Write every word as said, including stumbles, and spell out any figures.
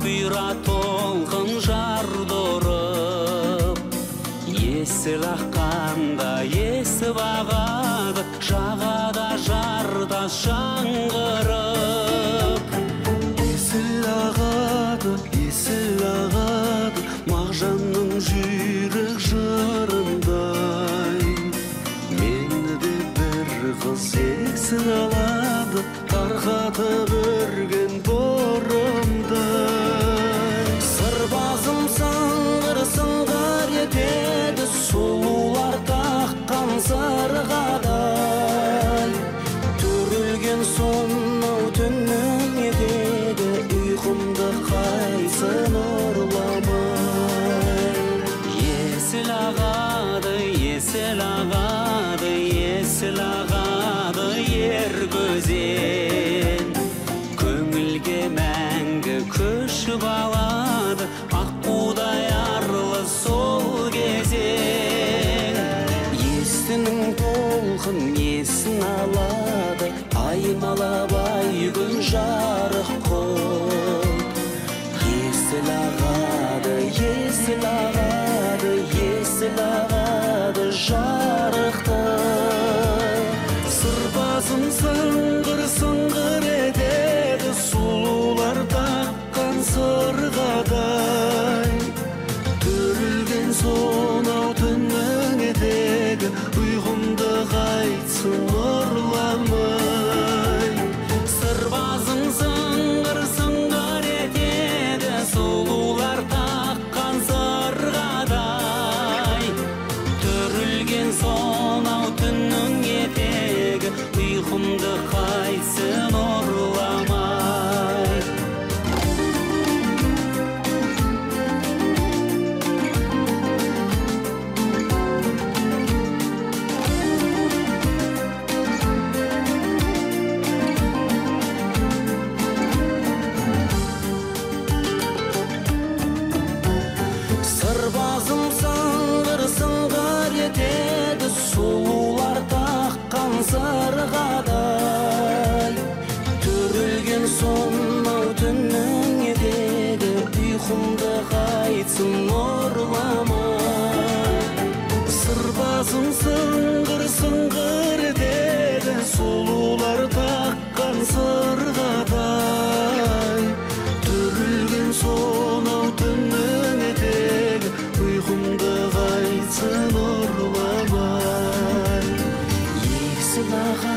бұйра толқын жардырып, есіл аққанда есіп ағады, жағада жарда шаңғырып. Есіл ағады, есіл ағады, Мағжанның жүйрік жырындай. Мені де бір қыз есін алады, тарқатып өрген бұрымдай. Сырбазым сыңғыр сыңғыр етеді, сұлулар таққан сырғадай. Түрілген сонау түннің етеді, ұйқымды қайсын ұрламай. Есіл ағады, есіл ағады, есіл ағады ер көзен. Көңілге мәңгі көшіп алады, аққудай арлы сол кезең. Есінің толқын есін алады, аймалабай күн жарық құт. Есіл ағады, есіл ағады, есіл ағады жарықты. Сырбазым сыңғыр сыңғыр етеді, сұлулар таққан сырғадай. Түрілген сонау түннің етегі, ұйқымды қайтсын ұрламай. Сырбазың сыңғыр сыңғыр етеді, сұлулар таққан сырғадай. Түрілген сонау түннің етегі, ұйқымды қайтсын ұрламай. Сырбазым сыңғыр сыңғыр етеді, сұлулар таққан сырғадай. Түрілген сонау түннің етегі, ұйқымды қайтсын ұрламай. Сырбазым сыңғыр сыңғыр етеді, сұлулар таққан сырғадай. Түрілген сонау түннің етегі, ұйқымды қайтсын ұрламай. Есіл ағады,